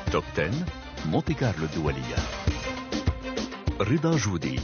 توب 10 مونتي كارلو الدولية. رضا جودي.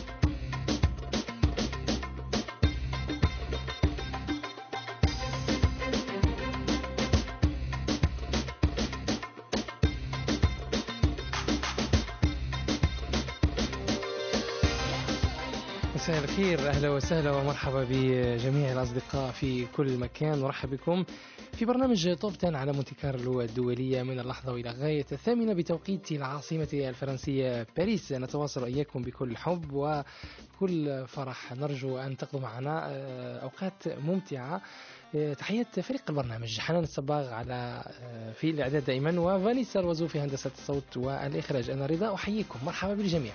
مساء الخير، أهلا وسهلا ومرحبا بجميع الأصدقاء في كل مكان. نرحب بكم في برنامج توب 10 على مونتي كارلو الدولية من اللحظة وإلى غاية 8 بتوقيت العاصمة الفرنسية باريس. نتواصل إياكم بكل حب وكل فرح، نرجو أن تقضوا معنا أوقات ممتعة. تحية فريق البرنامج، حنان الصباغ على في الإعداد دائما، وفانيسا الوزو في هندسة الصوت والإخراج. أنا رضا، أحييكم، مرحبا بالجميع.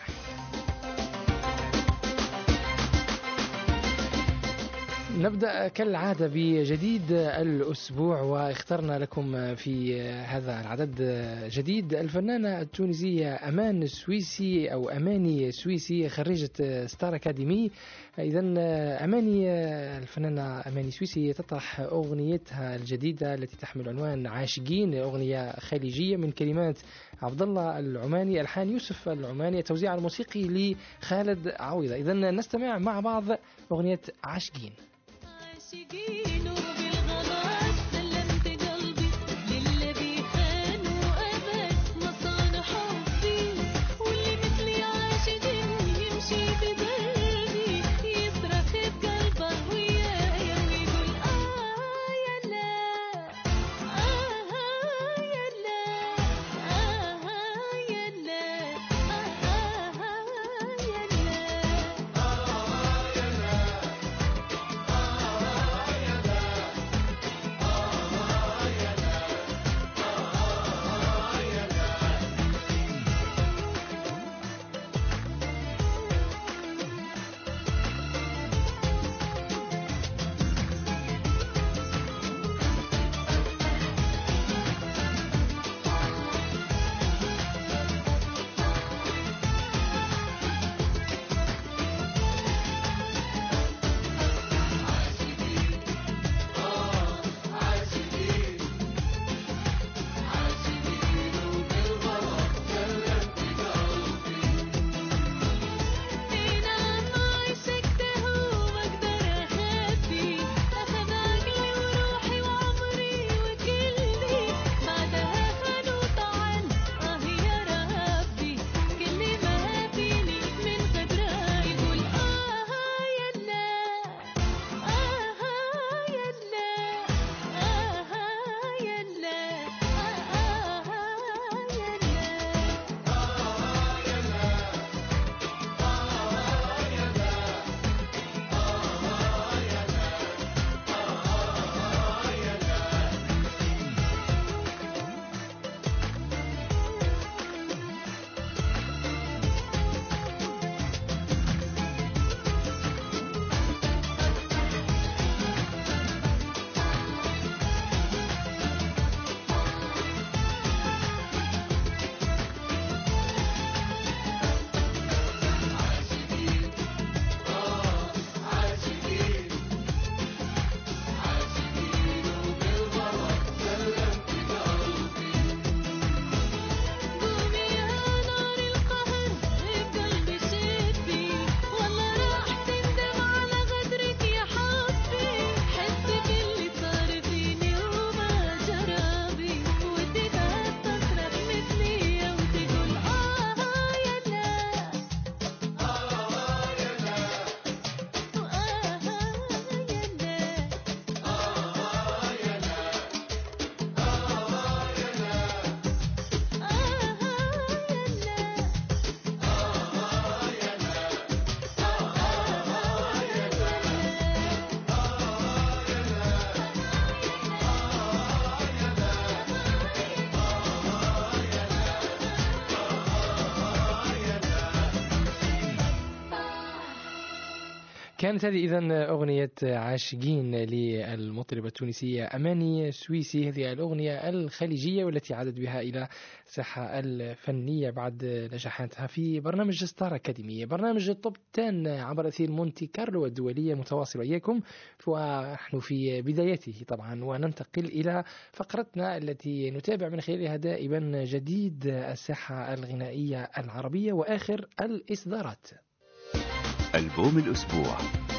نبدأ كالعادة بجديد الأسبوع، واخترنا لكم في هذا العدد جديد الفنانة التونسية أمان سويسي أو أماني سويسي، خريجة ستار أكاديمي. إذن أماني، الفنانة أماني سويسي تطرح أغنيتها الجديدة التي تحمل عنوان عاشقين، أغنية خليجية من كلمات عبد الله العماني، ألحان يوسف العماني، التوزيع الموسيقي لخالد عويضة. إذن نستمع مع بعض أغنية عاشقين. عاشقين وبالغلط سلمت قلبي للذي خان وأبد ما صان حبي، واللي مثلي عاشقين يمشي بدربي يصرخ بقلبه ويايا ويقول يا لا يا لا يا لا يا لا. كانت هذه إذن أغنية عاشقين للمطربة التونسية أماني سويسي. هذه الأغنية الخليجية والتي عادت بها إلى الساحة الفنية بعد نجاحاتها في برنامج ستار أكاديمية، برنامج التوب 10 عبر أثير مونتي كارلو الدولية متواصل إياكم، ونحن في بدايته طبعا. وننتقل إلى فقرتنا التي نتابع من خلالها دائما جديد الساحة الغنائية العربية وآخر الإصدارات. ألبوم الأسبوع.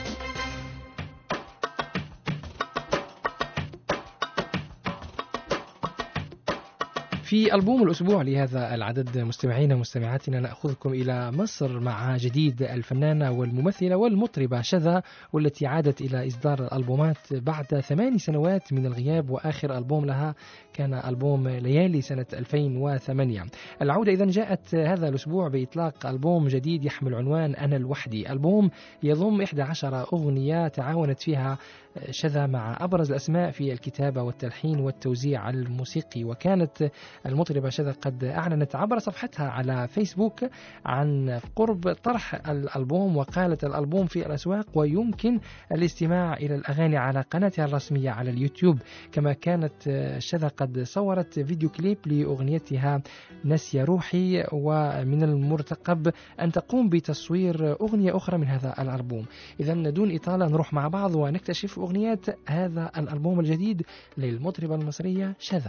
في ألبوم الأسبوع لهذا العدد مستمعينا ومستمعاتنا نأخذكم إلى مصر مع جديد الفنانة والممثلة والمطربة شذا، والتي عادت إلى إصدار الألبومات بعد 8 سنوات من الغياب، وآخر ألبوم لها كان ألبوم ليالي سنة 2008. العودة إذن جاءت هذا الأسبوع بإطلاق ألبوم جديد يحمل عنوان أنا الوحدي. ألبوم يضم 11 أغنية تعاونت فيها شذا مع أبرز الأسماء في الكتابة والتلحين والتوزيع الموسيقي. وكانت المطربة شذا قد أعلنت عبر صفحتها على فيسبوك عن قرب طرح الألبوم، وقالت الألبوم في الأسواق ويمكن الاستماع إلى الأغاني على قناتها الرسمية على اليوتيوب. كما كانت شذا قد صورت فيديو كليب لأغنيتها نسي روحي، ومن المرتقب أن تقوم بتصوير أغنية أخرى من هذا الألبوم. إذن دون إطالة نروح مع بعض ونكتشف أغنيات هذا الألبوم الجديد للمطربة المصرية شذا.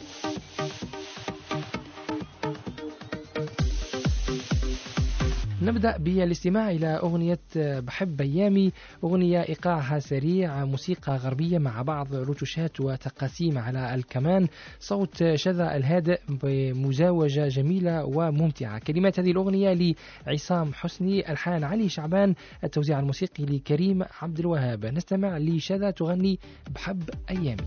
نبدأ بالاستماع إلى أغنية بحب أيامي، أغنية إيقاعها سريع، موسيقى غربية مع بعض رتوشات وتقاسيم على الكمان، صوت شذا الهادئ بمزاوجة جميلة وممتعة. كلمات هذه الأغنية لعصام حسني، ألحان علي شعبان، التوزيع الموسيقي لكريم عبد الوهاب. نستمع لشذا تغني بحب أيامي.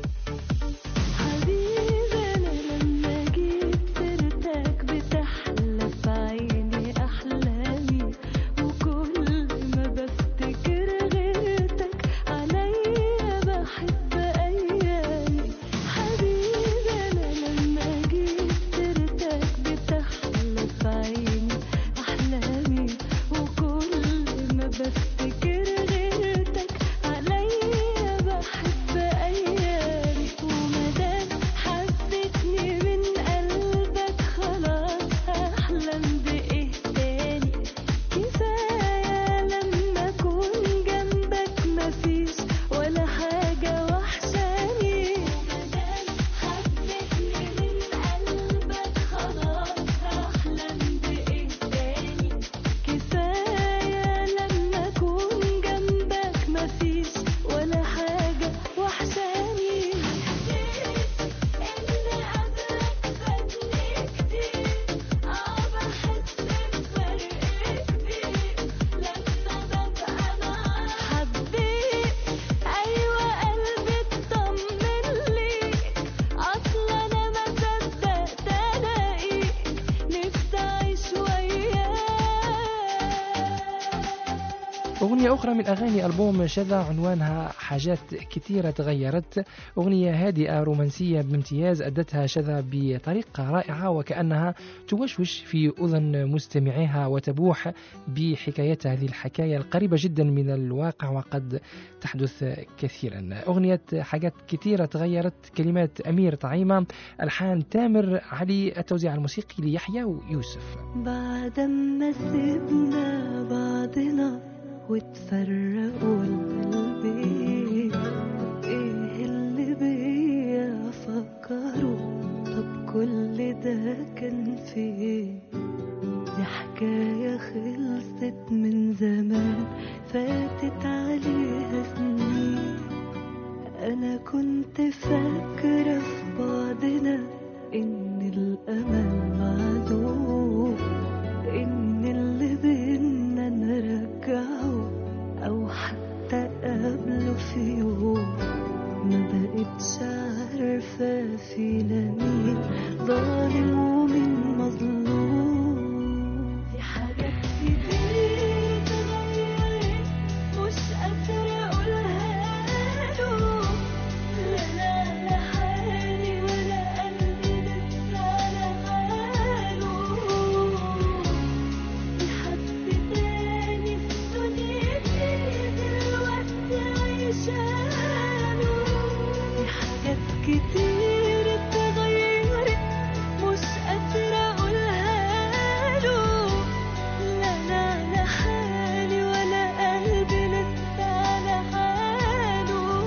أغنية أخرى من أغاني ألبوم شذا عنوانها حاجات كثيرة تغيرت، أغنية هادئة رومانسية بامتياز أدتها شذا بطريقة رائعة وكأنها توشوش في أذن مستمعيها وتبوح بحكايتها، هذه الحكاية القريبة جدا من الواقع وقد تحدث كثيرا. أغنية حاجات كثيرة تغيرت، كلمات أمير طعيمة، ألحان تامر علي، التوزيع الموسيقي ليحيى ويوسف. بعد ما سيبنا بعضنا وتفرقوا القلبين، ايه اللي بيا فكروا؟ طب كل ده كان فيه؟ دي حكاية خلصت من زمان، فاتت عليها سنين. انا كنت فاكرة في بعضنا ان الامل معدوم، ان اللي بينا نرجعه او حتى قبله في يوم. ما بقتش عارفة فينا مين ظالم ومين مظلوم. في حاجات كتير اتغيرت مش قادرة اقولها له، لا لا حالي ولا قلبي لسه على حاله. في حد تاني في دنيتي كتير اتغيرت مش قادرة أقولها له. لا أنا لحالي ولا قلبي لسه على حاله.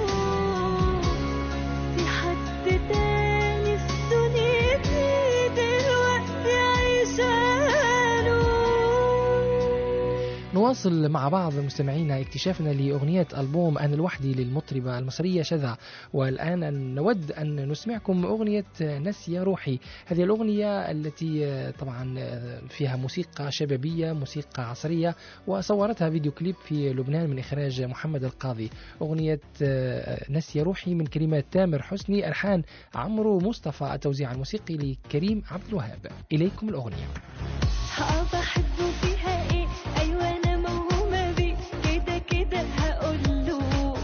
في حد تاني في دنيتي دلوقتي عايشاله. نواصل مع بعض مستمعينا اكتشافنا لأغنية ألبوم أنا لوحدي للمطربة المصرية شذا، والآن نود أن نسمعكم أغنية نسي روحي. هذه الأغنية التي طبعا فيها موسيقى شبابية، موسيقى عصرية، وصورتها فيديو كليب في لبنان من إخراج محمد القاضي. أغنية نسي روحي من كلمات تامر حسني، ألحان عمرو مصطفى، التوزيع الموسيقي لكريم عبد الوهاب. إليكم الأغنية. بحبه فيها ايه؟ ايوه انا موهومه بيه، كده كده هقوله.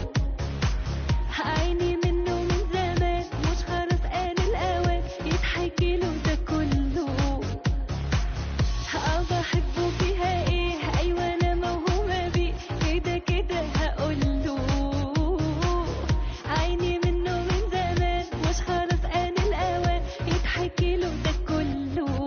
عيني منه من زمان، مش خلاص آن الأوان يتحكي له ده كله. بحبه فيها ايه؟ ايوه انا موهومه بيه، كده كده هقوله. عيني منه من زمان، مش خلاص آن الأوان يتحكي له ده كله.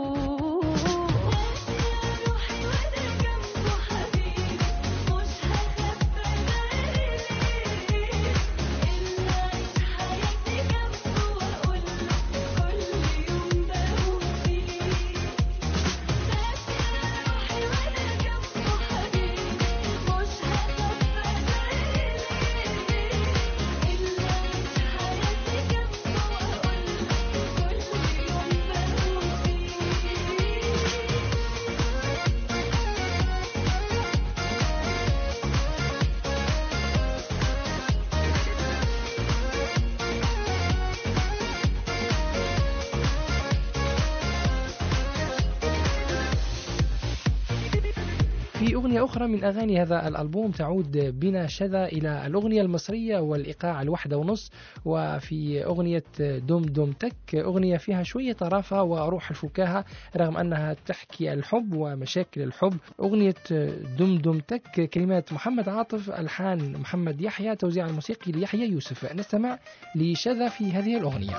في أغنية أخرى من أغاني هذا الألبوم تعود بنا شذا إلى الأغنية المصرية والإيقاع 1:30. وفي أغنية دم دم تك، أغنية فيها شوية طرافة وروح الفكاهة رغم أنها تحكي الحب ومشاكل الحب. أغنية دم دم تك كلمات محمد عاطف، ألحان محمد يحيى، توزيع الموسيقي ليحيى يوسف. نستمع لشذا في هذه الأغنية.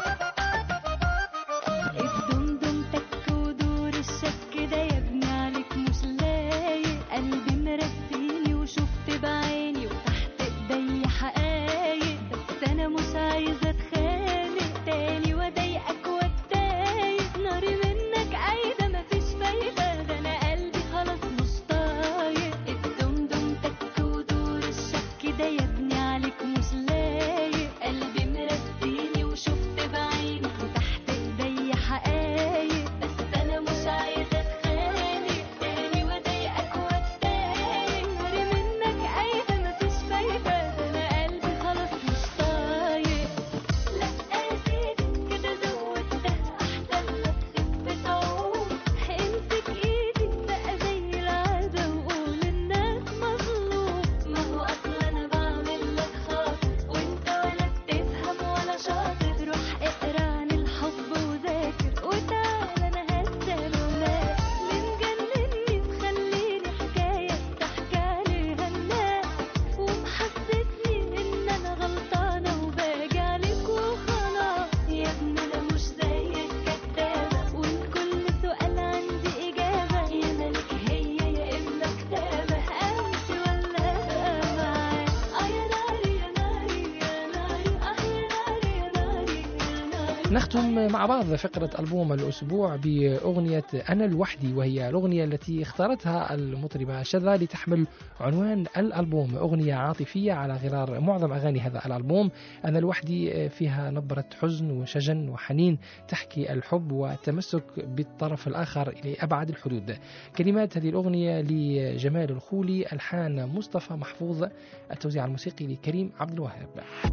الدمدم تك ودور الشك ده يا ابني عليك مش لايق. قلبي مرسيني وشفت بعيني وتحت ايدي حقايق، بس انا مش عايزه اتخانق تاني واضايقك واتضايق. ناري منك عايده مفيش فايده، ده انا قلبي خلاص مش طايق. الدمدم تك ودور الشك ده يا ابني عليك مش لايق. قلبي مرسيني وشفت بعيني وتحت ايدي حقايق، بس انا مش عايزه اتخانق تاني واضايقك واتضايق. ناري منك عايده مفيش فايده، ده انا قلبي خلاص مش طايق. لا يا سيدي كده زودتها، احسن ما تخف تعوم. امسك ايدي بقى زي العاده وقول الناس مظلوم. ما هو اصلا انا بعمل لك خاطر وانت ولا بتفهم ولا شاطر. روح اقرا عن الحب وذاكر وتعال انا هستناك. اللي مجنني مخليني حكايه تحكي عليها الناس، ومحسسني ان انا غلطانه وباجي عليك وخلاص. يا ابني انا مش زيك كدابه، وان كل سؤال عندي اجابه. يا ملك هي يا اما كتابه، امشي ولا ابقى معاك. يا ناري يا ناري يا ناري، يا ناري يا ناري يا ناري. نختم مع بعض فقرة ألبوم الأسبوع بأغنية أنا لوحدي، وهي الأغنية التي اختارتها المطربة شذا لتحمل عنوان الألبوم. أغنية عاطفية على غرار معظم أغاني هذا الألبوم. أنا لوحدي فيها نبرة حزن وشجن وحنين، تحكي الحب والتمسك بالطرف الآخر لأبعد الحدود. كلمات هذه الأغنية لجمال الخولي، ألحان مصطفى محفوظ، التوزيع الموسيقي لكريم عبد الوهاب.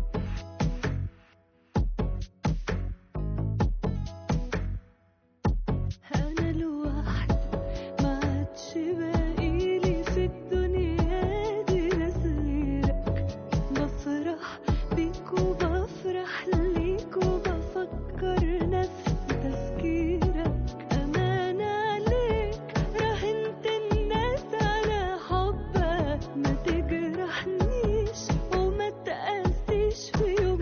أنا لوحدي ما عادش باقيلي في الدنيا دي ناس غيرك. بفرح بيك وبفرح ليك وبفكر نفسي تفكيرك. أمان عليك راهنت الناس على حبك، ما تجرحنيش وما تقاسيش في يوم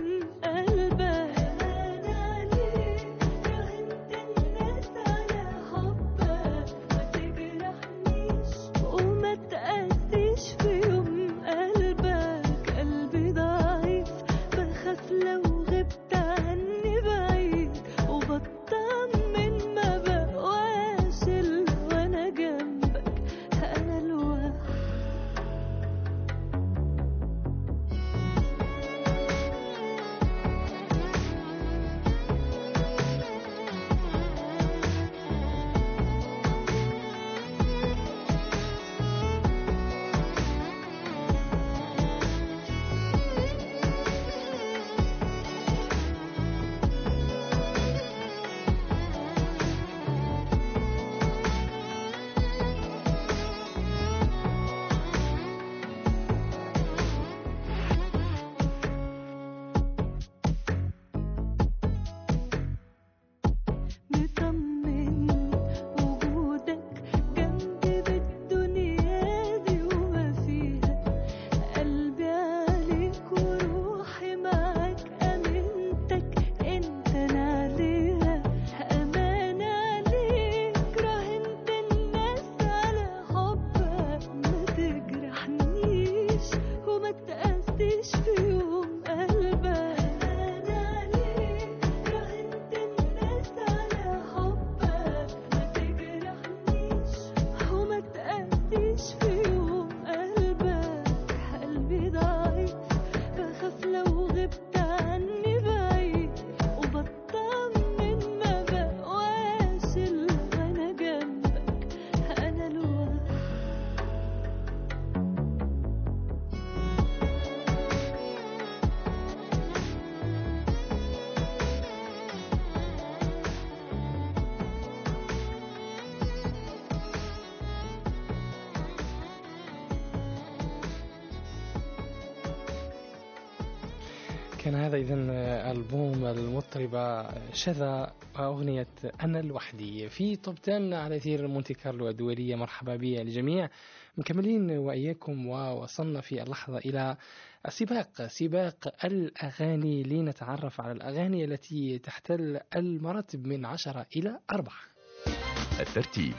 كان هذا إذن ألبوم المطربة شذا أغنية أنا لوحدي في توب 10 على أثير مونتي كارلو الدولية. مرحبا بي الجميع، مكملين وإياكم ووصلنا في اللحظة إلى سباق الأغاني لنتعرف على الأغاني التي تحتل المراتب من 10 إلى 4. الترتيب: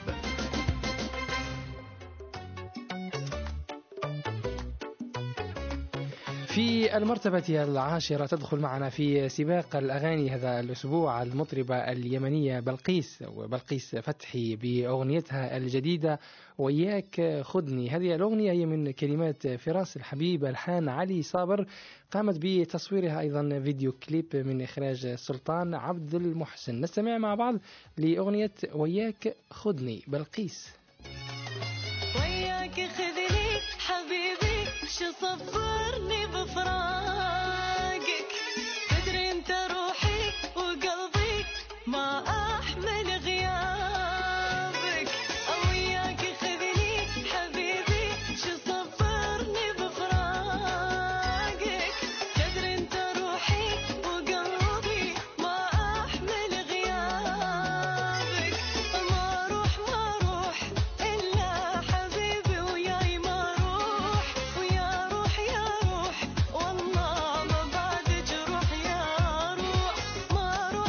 في المرتبة 10 تدخل معنا في سباق الأغاني هذا الأسبوع المطربة اليمنية بلقيس فتحي بأغنيتها الجديدة وياك خدني. هذه الأغنية هي من كلمات فراس الحبيب، ألحان علي صابر، قامت بتصويرها أيضا فيديو كليب من إخراج سلطان عبد المحسن. نستمع مع بعض لأغنية وياك خدني بلقيس. وياك خذني حبيبي شو صبرني بفراقك، تدري انت روحي وقلبي ما احمل غيابك. وياك خذني حبيبي شو صبرني بفراقك، تدري انت روحي وقلبي ما احمل غيابك. ما اروح الا حبيبي وياي ما اروح، ويا روح يا روح والله ما بعد جروح يا روح. ما اروح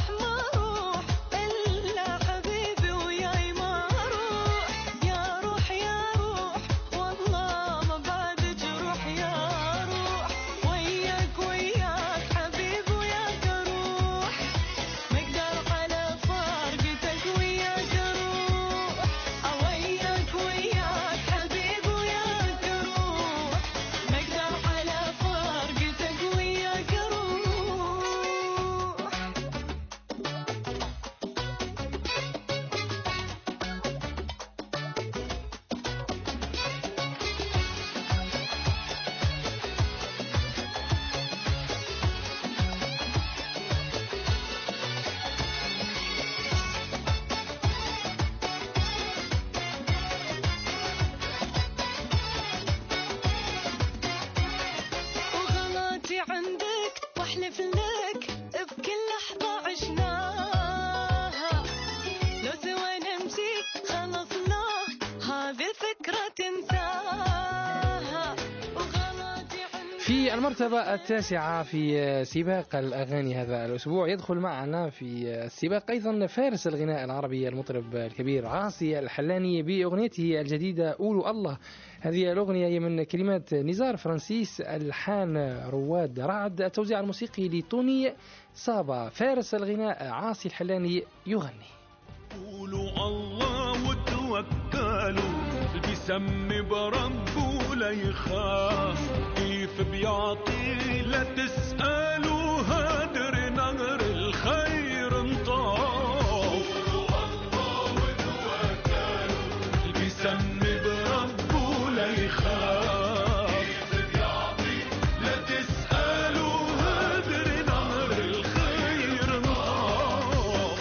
الا حبيبي وياي ما اروح، يا روح يا روح والله ما بعد جروح يا روح. وياك حبيبي وياك اروح، مقدر على فارقتك وياك اروح. وياك حبيبي وياك اروح، مقدر على فارقتك وياك وغلاتي عندك واحلف لك بكل لحظة عشناها، لو سوى نمشي خلصنا هذه الفكرة تنساها. وغلاتي عندك. في المرتبة 9 في سباق الأغاني هذا الأسبوع يدخل معنا في السباق أيضا فارس الغناء العربي المطرب الكبير عاصي الحلاني بأغنيته الجديدة قولوا الله. هذه الأغنية هي من كلمات نزار فرانسيس، ألحان رواد رعد، التوزيع الموسيقي لتوني صابا. فارس الغناء عاصي الحلاني يغني. قولوا الله وتوكلوا، اللي بيسمي بربه لا يخاف، كيف بيعطي لا تسألوا، هدر نهر الخير انطاف. قولوا الله وتوكلوا، اللي بيسمي بربه لا يخاف، كيف بيعطي لا تسألوا، هدر نهر الخير انطاف.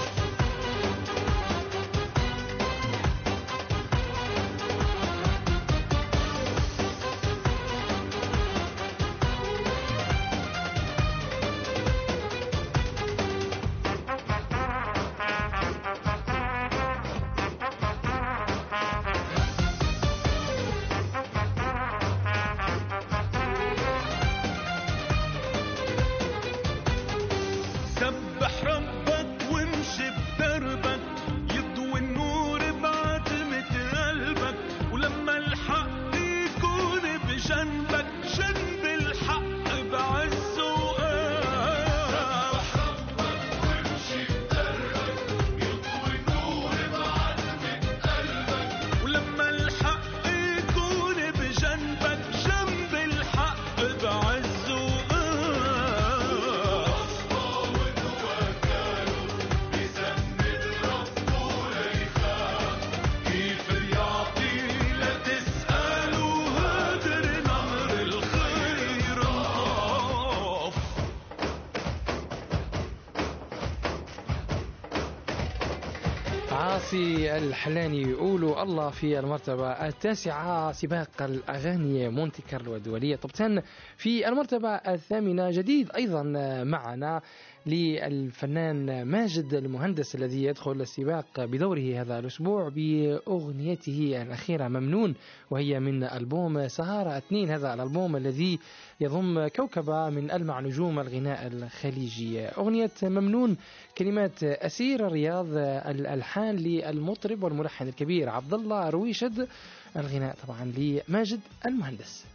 عاصي الحلاني يقولوا الله في المرتبة التاسعة. سباق الأغاني مونتي كارلو الدولية توب 10 في المرتبة الثامنة. جديد أيضا معنا للفنان ماجد المهندس الذي يدخل السباق بدوره هذا الأسبوع بأغنيته الأخيرة ممنون، وهي من ألبوم سهارة 2. هذا الألبوم الذي يضم كوكبة من ألمع نجوم الغناء الخليجي. أغنية ممنون كلمات أسير الرياض، الألحان للمطرب والملحن الكبير عبد الله رويشد، الغناء طبعا لماجد المهندس.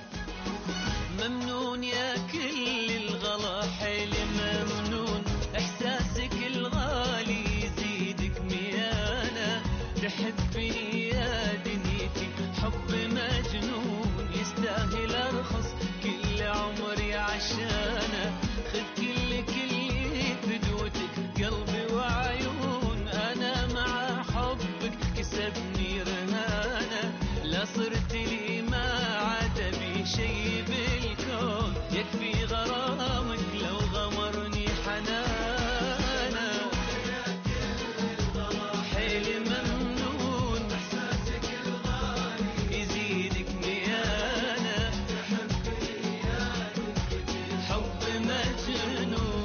ممنون يا كل الغلا حيل ممنون، إحساسك الغالي يزيدك ميانة، تحبني يا دنيتي حب مجنون، يستاهل أرخص كل عمري عشانه، خذ كل فدوتك قلبي وعيون، أنا مع حبك كسبني رهانة، لا صرت لي ما عاد بي شي بالكون، يكفي غرامك لو غمرني حنانا، حيل ممنون إحساسك الغالي يزيدك ميانة، حب مجنون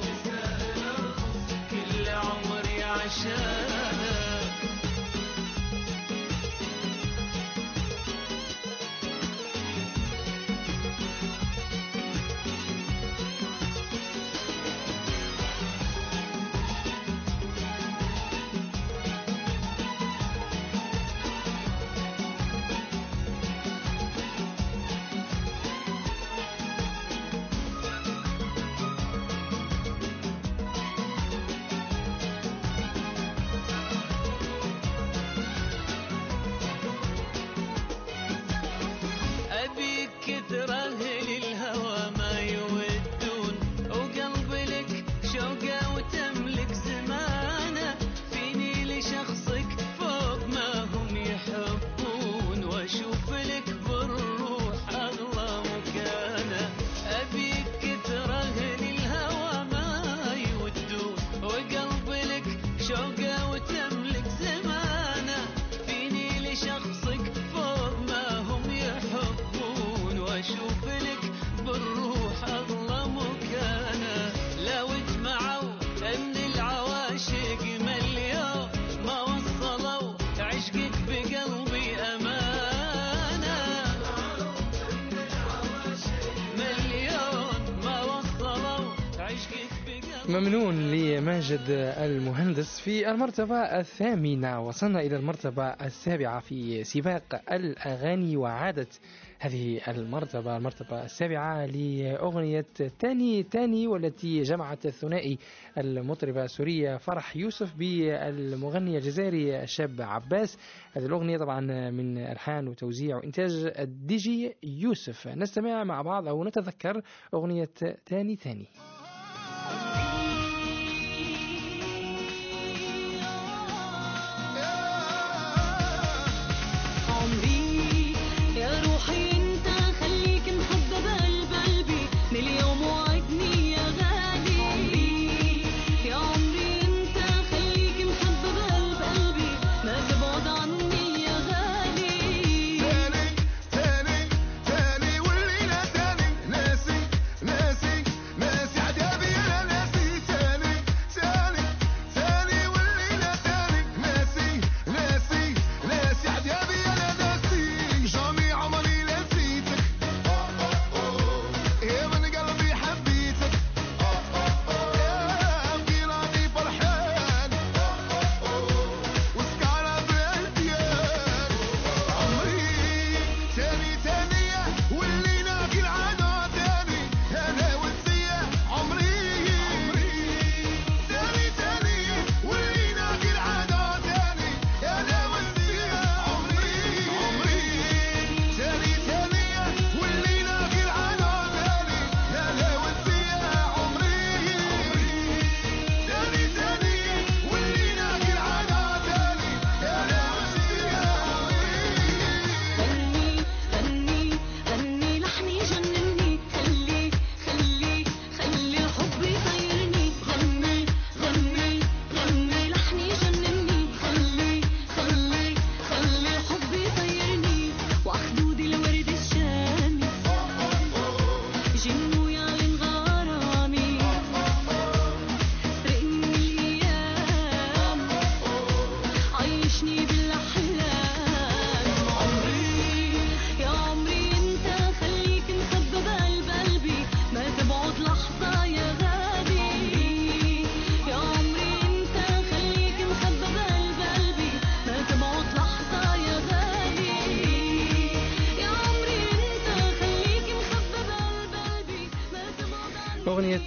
كل عمري عشانه. ممنون لماجد المهندس في المرتبة الثامنة. وصلنا إلى المرتبة السابعة في سباق الأغاني، وعادت هذه المرتبة السابعة لأغنية تاني، والتي جمعت الثنائي المطربة السورية فرح يوسف بالمغني الجزائري الشاب عباس. هذه الأغنية طبعا من ألحان وتوزيع وإنتاج الديجي يوسف. نستمع مع بعض أو نتذكر أغنية تاني. ناسي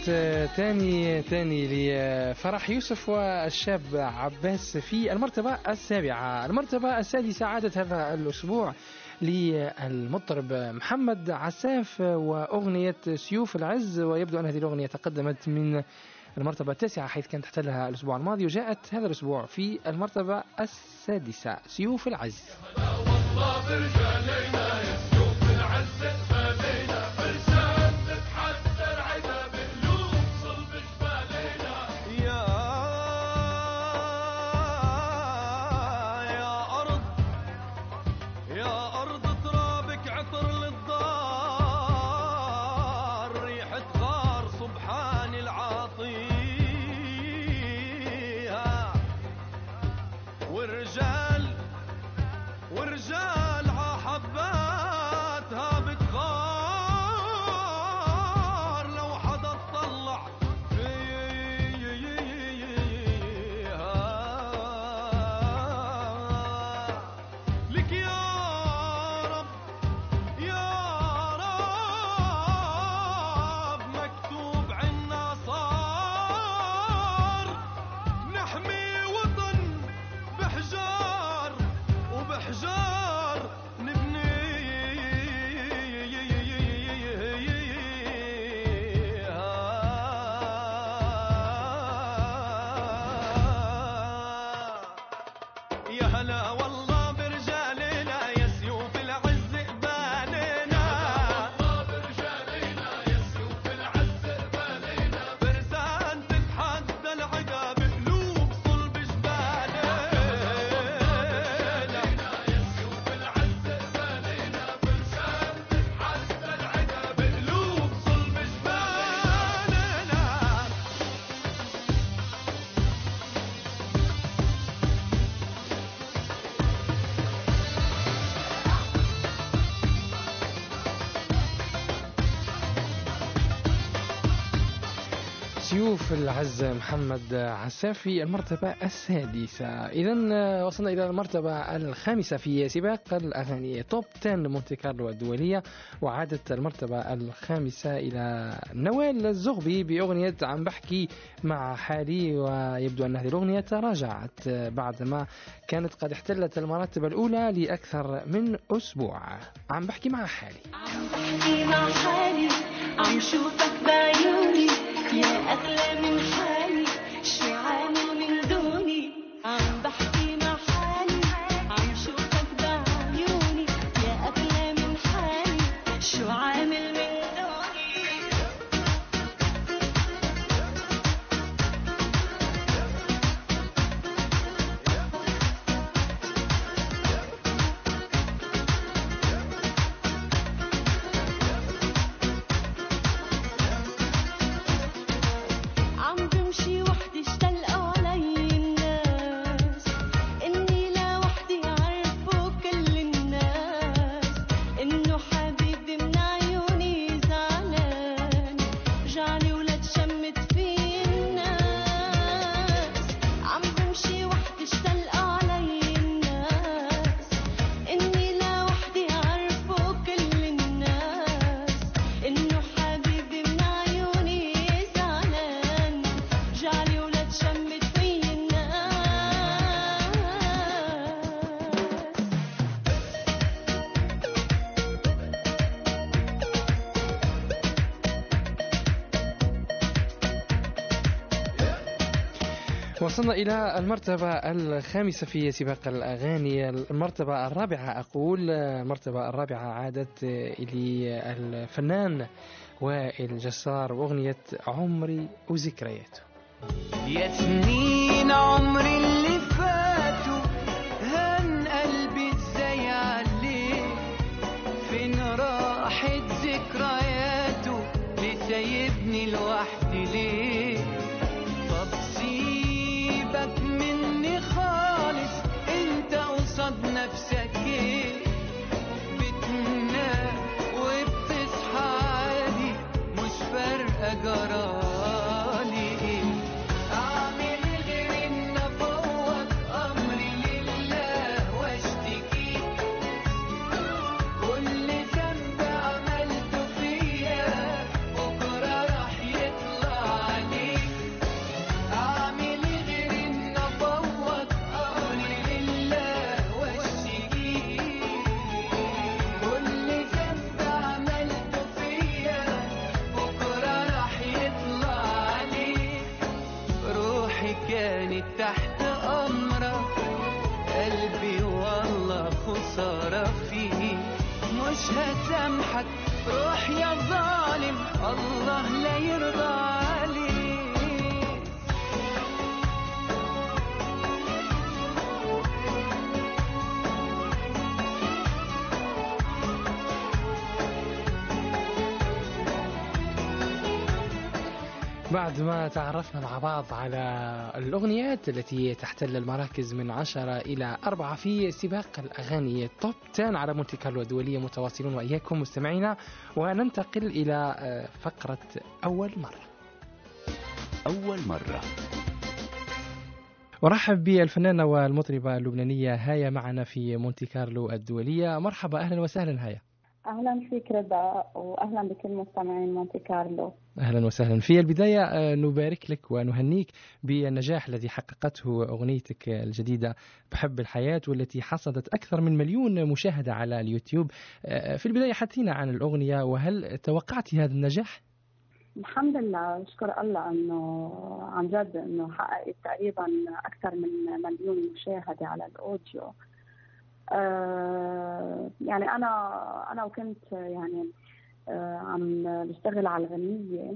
تاني لفرح يوسف والشاب عباس في المرتبة السابعة. المرتبة السادسة عادت هذا الأسبوع للمطرب محمد عساف وأغنية سيوف العز، ويبدو أن هذه الأغنية تقدمت من المرتبة التاسعة حيث كانت تحتلها الأسبوع الماضي، وجاءت هذا الأسبوع في المرتبة السادسة سيوف العز. ورجال عحباتها بتغار لو حدا اطلع فيها. لك يا رب يا رب مكتوب عنا صار نحمي وطن بحجار وبحجار نبني. يا هلا والله برجالنا يا سيوف العز قبالنا، برجالنا يا سيوف العز قبالنا، فرسان تتحدى العقاب قلوب صلب جبالنا. سيوف العز محمد عساف في المرتبة السادسة. إذن وصلنا إلى المرتبة الخامسة في سباق الأغاني توب 10 مونتي كارلو الدولية، وعادت المرتبة الخامسة إلى نوال الزغبي بأغنية عم بحكي مع حالي، ويبدو أن هذه الأغنية تراجعت بعدما كانت قد احتلت المراتب الأولى لأكثر من أسبوع. عم بحكي مع حالي، عم بحكي مع حالي، عم شوفك بعيوني يا أغلى من حالي، شو عامل من دوني. عم بحكي مع حالي، عم شوفك بعيوني يا أغلى من حالي، شو عامل من دوني. وصلنا إلى المرتبة الخامسة في سباق الأغاني. المرتبة الرابعة أقول المرتبة الرابعة عادت للفنان وائل جسار وأغنية عمري وذكرياته. يا سنين عمري اللي فاتوا هن قلبي ازاي عليه، فين راحت ذكرياته لسايبني لوحدي ليه. طب سيبك مني خالص انت قصاد نفسك ايه، بتنام وبتصحى عادي مش فارقة جرالي ايه. اعمل غير تحت أمرك، قلبي والله خسارة فيه، مش هسامحك روح يا ظالم، الله لا يرضى عليك. بعد ما تعرفنا مع بعض على الأغنيات التي تحتل المراكز من 10 إلى 4 في سباق الأغاني توب 10 على مونتي كارلو الدولية، متواصلون وإياكم مستمعينا، وننتقل إلى فقرة أول مرة. أول مرة. ورحب بالفنانة والمطربة اللبنانية هايا معنا في مونتي كارلو الدولية. مرحبا، أهلا وسهلا هايا. أهلا فيك رضا، وأهلا بكل مستمعين مونتي كارلو. أهلا وسهلا. في البداية نبارك لك ونهنيك بالنجاح الذي حققته أغنيتك الجديدة بحب الحياة، والتي حصدت أكثر من 1,000,000 مشاهدة على اليوتيوب. في البداية حدثينا عن الأغنية، وهل توقعتي هذا النجاح؟ الحمد لله، أشكر الله أنه عن جد أنه حققت تقريبا أكثر من 1,000,000 مشاهدة على الأوديو. يعني أنا وكنت يعني عم بشتغل على الغنية،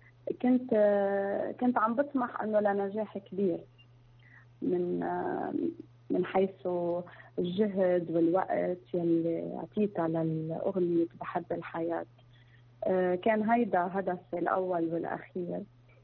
كنت عم بطمح إنه لنجاح كبير من حيث الجهد والوقت يلي عطيتها للأغنية بحب الحياة. كان هيدا هدفي الأول والأخير،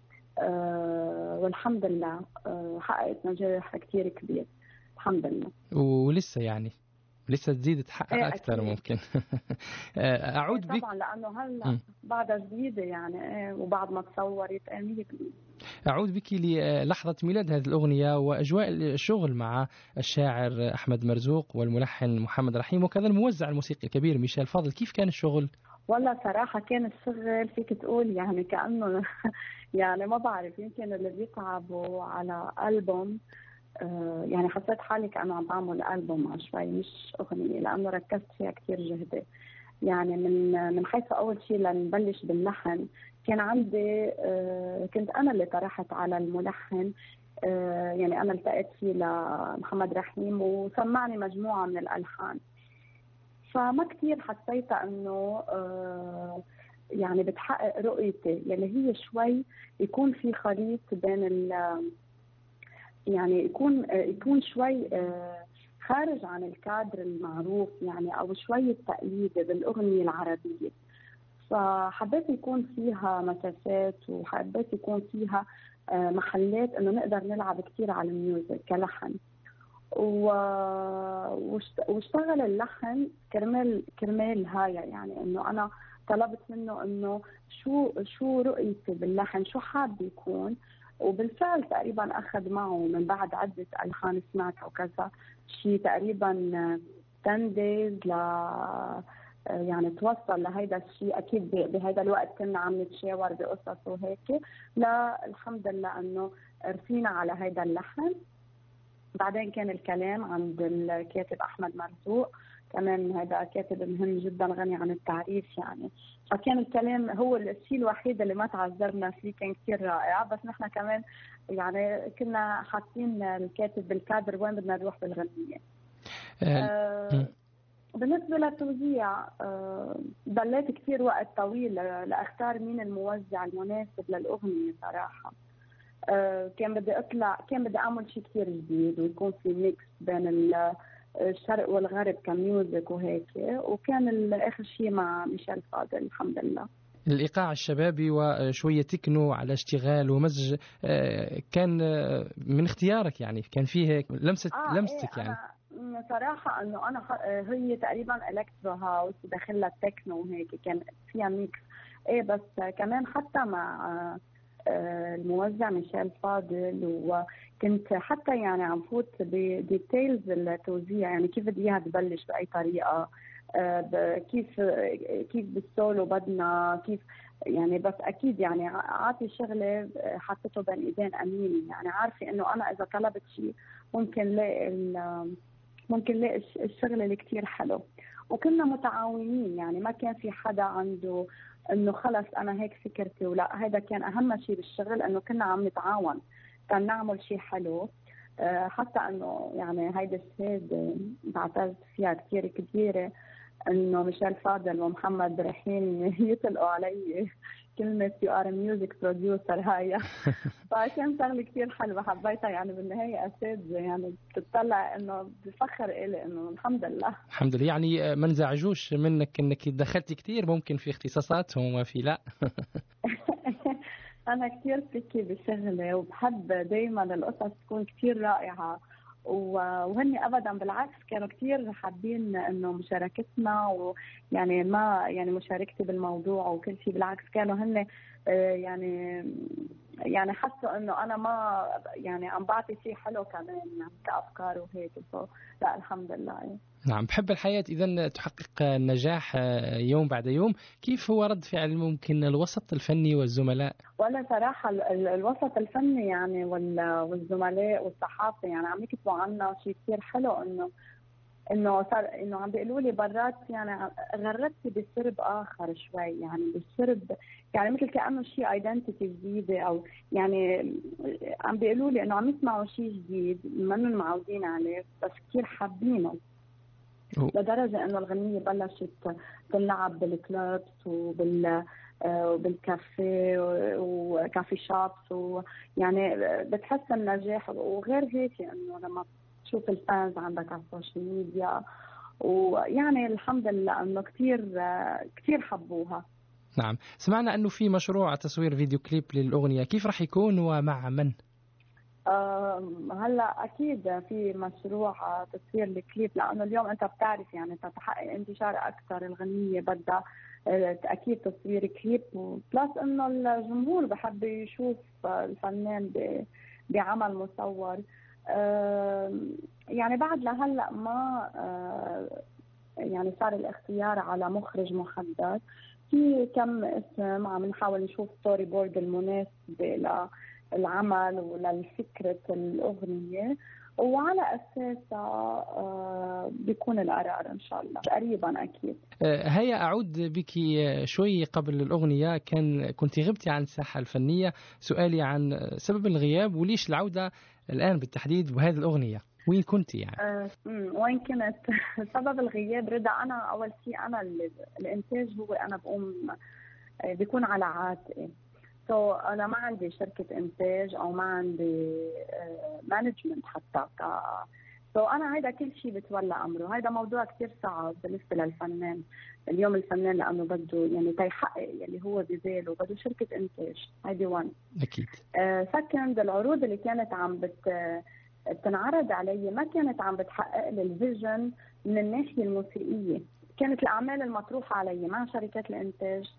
والحمد لله حققت نجاح كتير كبير الحمد لله. ولسه يعني لسه تزيد تحقق أكثر أكيد. ممكن. أعود بك طبعا لأنه هلا بعدها جديدة يعني، وبعد ما تصورت 100%. أعود بك للحظة ميلاد هذه الأغنية وأجواء الشغل مع الشاعر أحمد مرزوق والملحن محمد رحيم، وكذا الموزع الموسيقي الكبير ميشيل فاضل. كيف كان الشغل؟ والله صراحة كان الشغل فيك تقول يعني كأنه يعني ما بعرف، يمكن اللي بيتعبوا على ألبوم يعني حسيت حالي كأنه عم بعمل ألبوم شوي مش أغنية، لأنه ركزت فيها كتير جهدي. يعني من حيث أول شيء لنبلش باللحن، كان عندي كنت أنا اللي طرحت على الملحن، يعني أنا التقيت فيه لمحمد رحيم وسمعني مجموعة من الألحان، فما كتير حسيت أنه يعني بتحقق رؤيتي، يعني هي شوي يكون في خليط بين يعني يكون شوي خارج عن الكادر المعروف يعني، أو شوية تقليد بالأغنية العربية. فحبيت يكون فيها مسافات، وحبيت يكون فيها محلات إنه نقدر نلعب كتير على الميوزك كلحن. واشتغل اللحن كرمال هايا، يعني إنه أنا طلبت منه إنه شو رؤيتي باللحن، شو حاب يكون، وبالفعل تقريبا أخذ معه من بعد عدة ألحان سمعتها وكذا شيء تقريبا 10 days يعني توصل لهيدا الشيء. أكيد بهذا الوقت كنا عم نتشاور بقصص وهيك، لا الحمد لله أنه رسينا على هيدا اللحن. بعدين كان الكلام عند الكاتب أحمد مرزوق، كمان هذا كاتب مهم جدا غني عن التعريف يعني، فكان الكلام هو الشيء الوحيد اللي ما تعذبنا فيه، كان كتير رائع. بس نحن كمان يعني كنا حاطين الكاتب بالكادر وين بدنا نروح بالغنية. بالنسبة للتوزيع ضليت كتير وقت طويل لأختار مين الموزع المناسب للأغنية صراحة. كان بدي أعمل شيء كتير جديد، ويكون في ميكس بين الشرق والغرب كميوزك وهيك، وكان آخر شيء مع ميشيل فاضل الحمد لله. الإيقاع الشبابي وشوية تكنو على اشتغال ومزج كان من اختيارك يعني، كان فيه لمستك يعني. أنا صراحة إنه أنا هي تقريبا إلكترو هاوس وداخلها تكنو وهيك، كان فيها ميكس بس كمان حتى مع الموزع ميشيل فاضل، وكنت حتى يعني عم فوت بديتيلز التوزيع، يعني كيف بدي اياها تبلش باي طريقه، كيف بالسولو بدنا كيف يعني. بس اكيد يعني عاطي شغله حطيته بين ايدين امين، يعني عارفه انه انا اذا طلبت شيء ممكن لاقي الشغله اللي كتير حلو. وكنا متعاونين يعني، ما كان في حدا عنده انه خلص انا هيك فكرتي ولا. هذا كان اهم شيء بالشغل، انه كنا عم نتعاون كان نعمل شيء حلو. حتى انه يعني هيدي الشهاده بعتز فيها كثير كبيره، انه ميشيل فاضل ومحمد رايحين يطلقوا علي كلمه يو ار ميوزك بروديوسر هاي. فكان شغله كثير حلوه حبيتها، يعني بالنهايه اساتذه يعني بتطلع انه بفخر إلي انه الحمد لله. الحمد لله. يعني ما نزعجوش منك انك دخلتي كثير ممكن في اختصاصاتهم وفي لا. أنا كتير فكي بشغلي وبحب دايما القصص تكون كتير رائعة، وهني أبدا بالعكس كانوا كتير حابين إنه مشاركتنا، ويعني ما يعني مشاركتي بالموضوع وكل شيء. بالعكس كانوا هن يعني حسوا إنه أنا ما يعني عم بعطي شيء حلو كمان يعني كأفكار وهيك. لا الحمد لله. نعم. بحب الحياة إذا تحقق النجاح يوم بعد يوم. كيف هو رد فعل ممكن الوسط الفني والزملاء؟ ولا صراحة الوسط الفني يعني والزملاء والصحافة يعني عم يكتبوا عنا شيء كثير حلو، انه صار انه عم بيقولوا لي برات يعني غردتي بسرب اخر شوي، يعني بالسرب يعني مثل كأنه شيء ايدنتيتي جديدة، او يعني عم بيقولوا لي انه عم يسمعوا شيء جديد منهم معودين عليه بس كثير حابينه، لدرجة انه الغنية بلشت تلعب بالكلوبس وبالكافيه وكافي شوبس، ويعني بتحس النجاح. وغير هيك انه لما تشوف الفانز عندك على السوشيال ميديا، ويعني الحمد لله انه كثير حبوها. نعم. سمعنا انه في مشروع تصوير فيديو كليب للأغنية، كيف راح يكون ومع من؟ هلا اكيد في مشروع تصوير الكليب، لانه اليوم انت بتعرف يعني تتحقق انتشار اكثر الغنية بدها اكيد تصوير كليب، بلس انه الجمهور بحب يشوف الفنان بعمل مصور. يعني بعد لهلا ما يعني صار الاختيار على مخرج محدد، في كم اسم عم نحاول نشوف ستوري بورد المناسبة للعمل وللفكرة الأغنية، وعلى أساسها بيكون القرار إن شاء الله قريبا أكيد. هيا أعود بك شوي قبل الأغنية، كنت غبتي عن الساحة الفنية. سؤالي عن سبب الغياب وليش العودة الآن بالتحديد وهذه الأغنية، وين كنت يعني؟ وين كنت؟ سبب الغياب رضا، أنا أول شيء أنا الإنتاج هو أنا بقوم بيكون على عاتقي، أنا ما عندي شركة إنتاج أو ما عندي مانجمنت حتى أنا هيدا كل شيء بتولى أمره. هيدا موضوع كتير صعب بالنسبة للفنان اليوم. الفنان لأنه بده يعني تيحقق يلي هو بباله بده شركة إنتاج، هيدي 1 أكيد. سكند، العروض اللي كانت عم بتنعرض علي ما كانت عم بتحقق لي الفيجن من الناحية الموسيقية. كانت الأعمال المطروحة علي مع شركات الإنتاج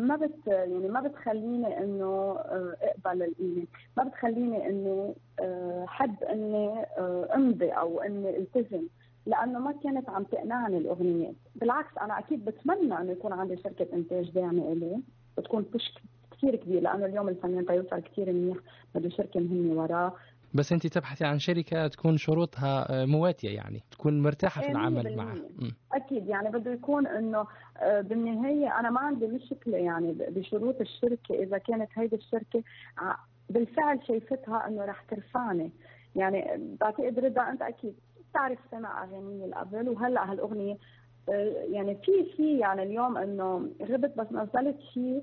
ما بتخليني انه اقبل القيمه، ما بتخليني انه حب اني امضي او اني التزم، لانه ما كانت عم تقنعني الاغنيات. بالعكس انا اكيد بتمنى انه يكون عندي شركه انتاج داعمه الي وتكون بوش كثير كبير، لانه اليوم الفنان تيوصل كثير منيح بده شركه مهمه وراه. بس انت تبحثي عن شركه تكون شروطها مواتيه، يعني تكون مرتاحه في العمل معها. اكيد يعني بده يكون انه بالنهايه انا ما عندي مشكله يعني بشروط الشركه، اذا كانت هيدي الشركه بالفعل شايفتها انه رح ترفعني. يعني بعتقد رضا انت اكيد بتعرف سمع اغاني قبل، وهلا هالاغنيه يعني في يعني اليوم انه غبت بس نزلت شيء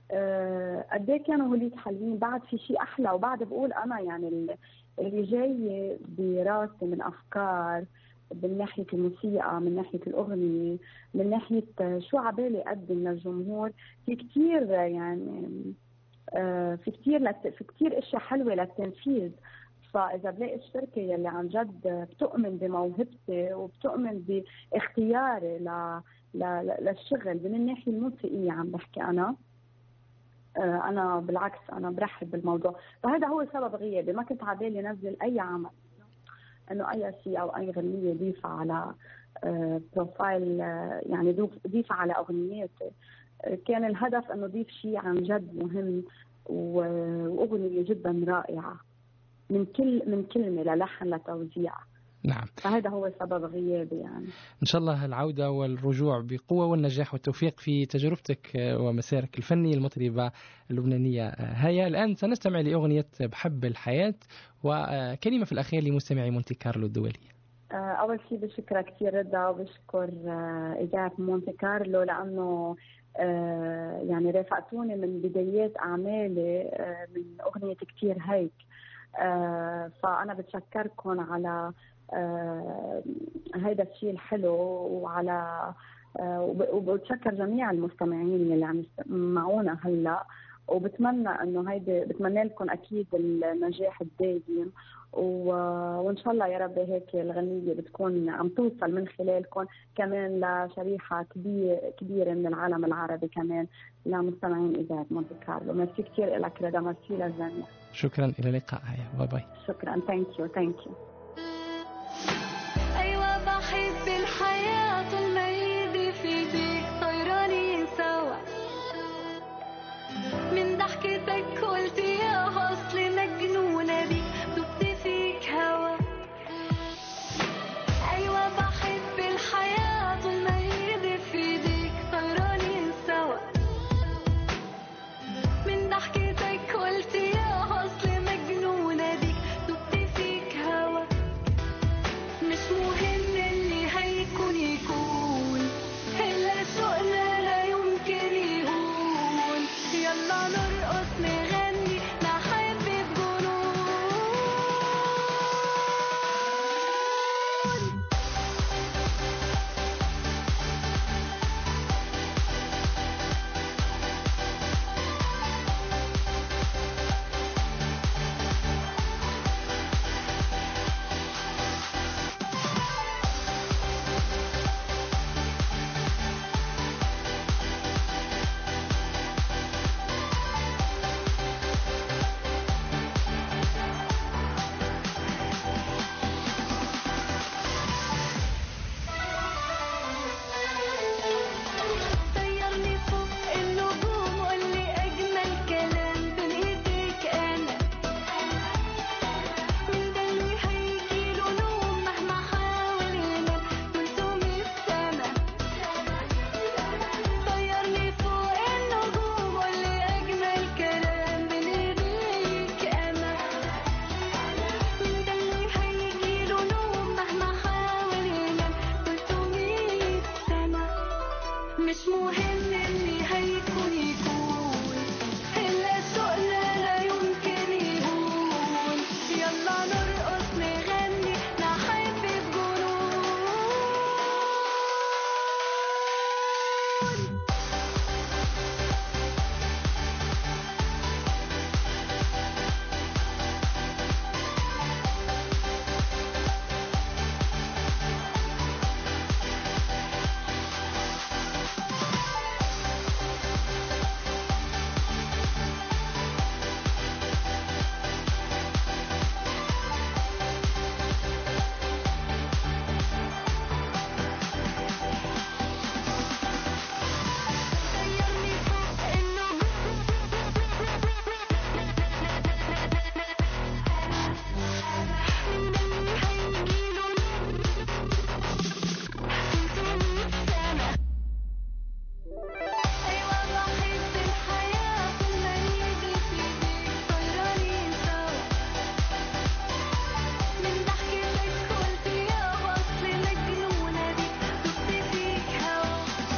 قد ايه كانوا هوليك حلوين، بعد في شيء احلى، وبعد بقول انا يعني اللي جاي براسي من افكار من ناحيه الموسيقى، من ناحيه الاغنيه، من ناحيه شو عبالي اقدم للجمهور، في كثير يعني في كثير اشياء حلوه للتنفيذ. فاذا بلاقي الشركه يلي عن جد بتؤمن بموهبتي وبتؤمن باختياري للشغل من الناحيه الموسيقيه، عم بحكي أنا بالعكس أنا برحب بالموضوع. فهذا هو سبب غيابي، ما كنت عبالي نزل أي عمل إنه أي شيء أو أي غنية ضيفة على بروفايل، يعني ضيفة على أغنياتي. كان الهدف إنه ضيف شيء عن جد مهم وأغنية جدا رائعة من كلمة للحن لتوزيع. نعم. فهذا هو سبب غيابي يعني. إن شاء الله العودة والرجوع بقوة والنجاح والتوفيق في تجربتك ومسارك الفني. المطربة اللبنانية هيا. الآن سنستمع لأغنية بحب الحياة، وكلمة في الأخير لمستمعي مونتي كارلو الدولية. أول شيء بشكرها كثير رضا، وبشكر إذاعة مونتي كارلو لأنه يعني رافقتوني من بدايات أعمالي من أغنية كتير هيك. فأنا بتشكركم على هيدا الشيء الحلو، وعلى وبتشكر جميع المستمعين اللي عم يسمعونا هلا، وبتمنى انه هيدي بتمنى لكم اكيد النجاح الدائم، وان شاء الله يا رب هيك الغنية بتكون عم توصل من خلالكم كمان لشريحة كبيرة من العالم العربي، كمان لمستمعين إذاعة مونتي كارلو. ميرسي كثير لك رضا، ميرسي للجميع. شكرا، إلى اللقاء. باي باي. شكرا. ثانك يو. أيوة بحب الحياة طول ما ايدي في ايديك طيرانين سوا، من ضحكتك قلت يا أصل مجنونة بيك دبت فيك هوا. أيوة بحب الحياة طول ما ايدي في ايديك طيرانين سوا، من ضحكتك قلت يا أصل مجنونة بيك دبت فيك هوا. مش مهم اللي هيكون يكون، إلا شوقنا لا يمكن يهون. يلا نرقص نغني نحب بجنون. طيرني فوق النجوم وقولي أجمل كلام بين إيديك أنا، من ده اللي هيجيله نوم مهما حاول ينام 300 سنة. طيرني فوق النجوم وقولي أجمل كلام بين إيديك أنا، من ده اللي هيجيله نوم مهما حاول ينام 300 سنة. مش مهم اللي هيكون يكون، إلا شوقنا لا يمكن يهون. يلا نرقص نغني نحب بجنون. طيرني فوق النجوم من ده اللي هيجيله نوم 300 سنة. أيوة بحب الحياة طول ما ايدي في ايديك طيرانين سوا، من ضحكتك قلت يا أصل مجنونة بيك دبت فيك هوا.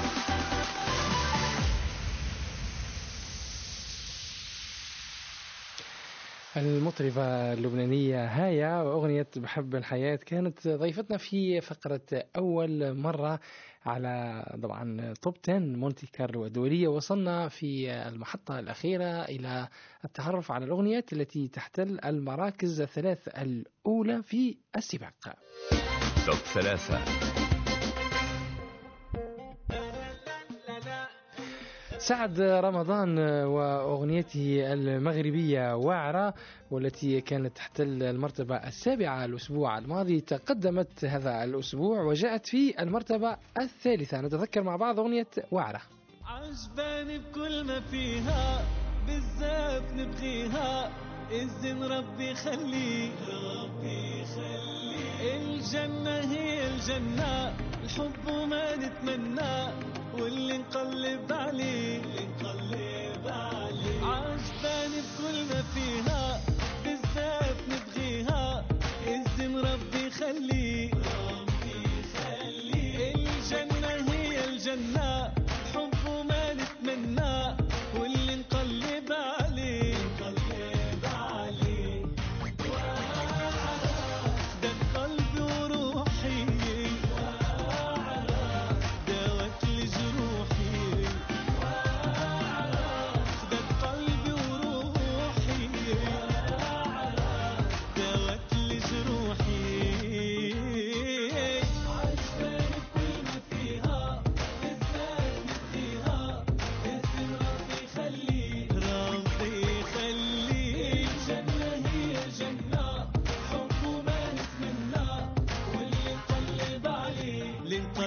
المطربة اللبنانية هايا وأغنية بحب الحياة كانت ضيفتنا في فقرة أول مرة على طبعا توب 10 مونتي كارلو الدولية. وصلنا في المحطة الأخيرة إلى التعرف على الأغنيات التي تحتل المراكز الثلاث الأولى في السباق. توب 3. سعد رمضان وأغنيته المغربية واعرة، والتي كانت تحتل المرتبة السابعة الأسبوع الماضي، تقدمت هذا الأسبوع وجاءت في المرتبة الثالثة. نتذكر مع بعض أغنية واعرة. عجباني بكل ما فيها، بالذات نبغيها، إذن ربي خليه الجنة هي الجنة، الحب وما نتمنى واللي نقلب عليه عجباني بكل ما فيها، بالذات نبغيها إذن ربي خليه. الجنة هي الجنة، الحب وما نتمنى واللي نقلب عليه ده قلبي وروحي داوت لجروحي، ده قلبي وروحي داوت لجروحي. عجباني كل ما فيها، بالذات نبغيها إذن ربي خليه الجنة هي الجنة، حب وما نتمنى واللي نقلب عليه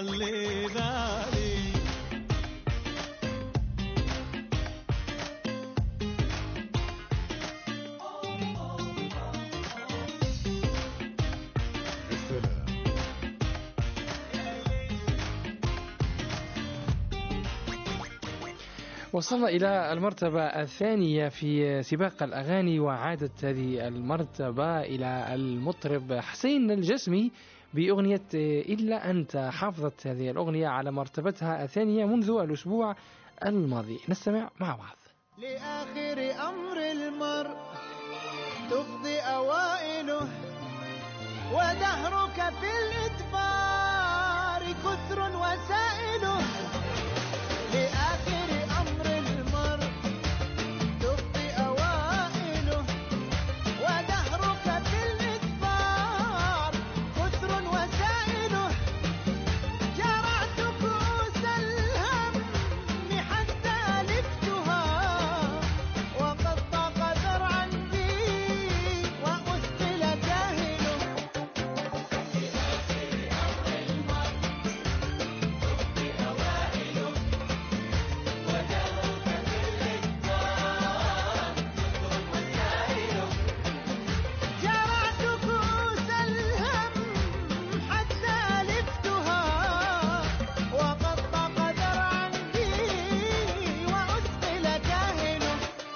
وصلنا إلى المرتبة الثانية في سباق الأغاني، وعادت هذه المرتبة إلى المطرب حسين الجسمي بأغنية إلا أنت. حافظت هذه الأغنية على مرتبتها الثانية منذ الأسبوع الماضي. نستمع مع بعض. لآخر أمر المرء تفضي أوائله، ودهرك في الإدبار كثر وسائله. لآخر أمر المرء تفضي أوائله، ودهرك في الإدبار كثر وسائله. جرعت كؤوس الهم حتى ألفتها، وقد ضاق ذرعا بي وأثقل كاهله. جرعت كؤوس الهم حتى ألفتها، وقد ضاق ذرعا بي وأثقل كاهله.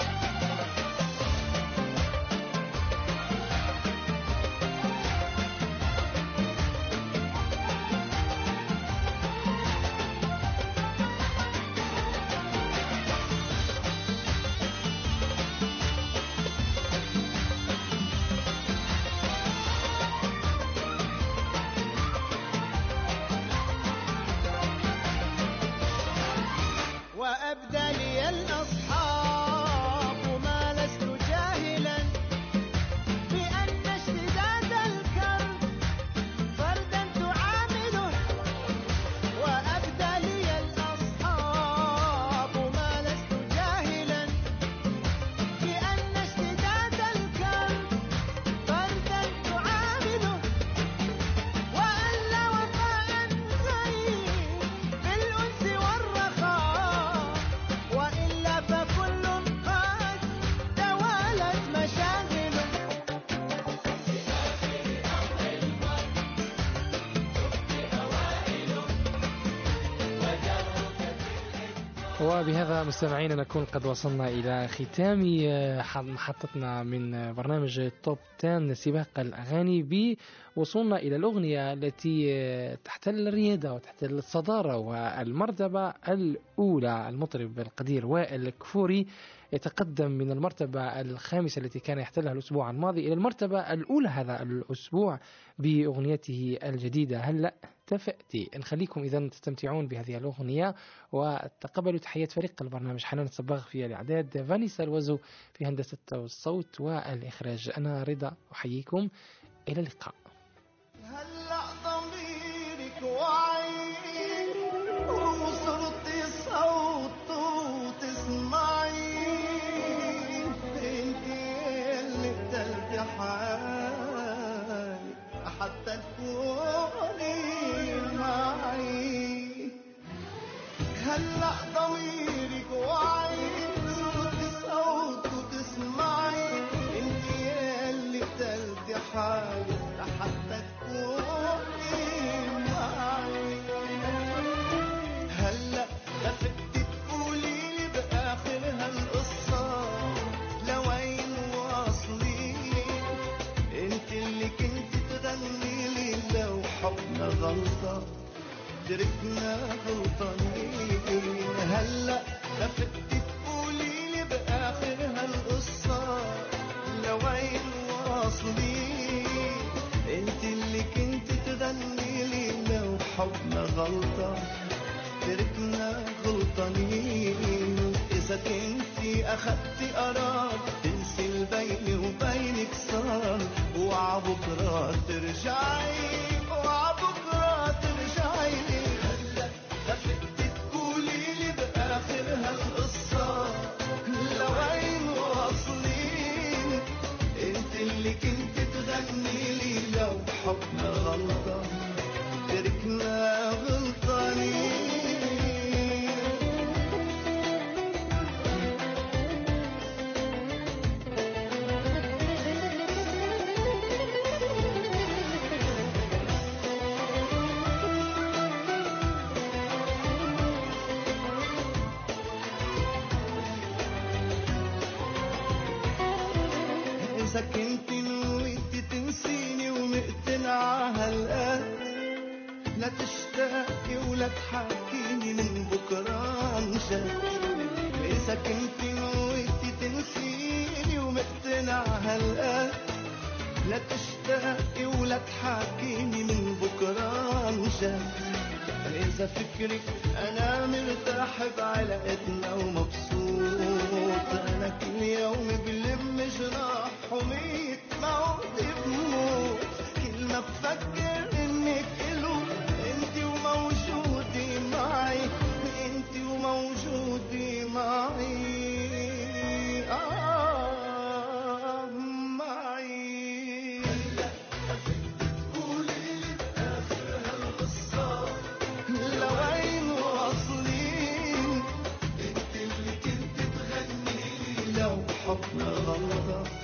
وأبدى لي الأصحاب ما لست جاهلا بأن اشتداد الكرب فردا تعامله. وأبدى لي الأصحاب ما لست جاهلا بأن اشتداد الكرب فردا تعامله. وأن لا وفاء غير بالأنس والرخاء، وإلا فكل قد توالت مشاغله. وبهذا مستمعينا نكون قد وصلنا إلى ختام محطتنا من برنامج توب 10 سباق الأغاني، بوصولنا إلى الأغنية التي تحتل الريادة وتحتل الصدارة والمرتبة الأولى. المطرب القدير وائل كفوري يتقدم من المرتبة الخامسة التي كان يحتلها الأسبوع الماضي إلى المرتبة الأولى هذا الأسبوع بأغنيته الجديدة هلأ تفأتي. نخليكم إذن تستمتعون بهذه الأغنية، وتقبلوا تحيات فريق البرنامج: حنان الصباغ في الإعداد، فانيسا الوزو في هندسة الصوت والإخراج. أنا رضا أحييكم، إلى اللقاء. هلأ ضميرك وعي وصرتي صوت وتسمعي، انتي اللي بتلقي حالي حتى تكوني معي. هلأ ضميرك وعي صرتي صوت وتسمعي، انتي اللي بتلقي حالي حتى تكوني حبنا غلطة تركنا غلطانين. هلأ خفتي تقوليلي بآخر هالقصة لوين واصلين؟ انت اللي كنت تغنيلي لو حبنا غلطة تركنا غلطانين. إذا كنتي أخدتي قرار تنسي البيني وبينك صار، وعبكرة ترجعي وعبكرة ترجعي. هلأ خفتي تقوليلي بآخر هالقصة لوين واصلين؟ انت اللي كنت تغنيلي لو حبنا غلطة تركنا غلطانين. إذا كنت نويتي تنسيني ومقتنعة هالقد لا تشتاقي ولا تحكيني من بكرة عن جد. إذا كنت نويتي تنسيني ومقتنعة هالقد لا تشتاقي ولا تحكيني من بكرة عن جد. إذا فكرك أنا مرتاح بعلاقتنا ومبسوط، أنا كل يوم بلم جراح وميت موت بموت. كل ما بفكر إنك إلو أنت وموجودة معي، أنت وموجودة معي معي. هلأ قوليلي بآخر هالقصة لوين واصلين؟ انت اللي كنت تغنيلي لو حبنا غلطة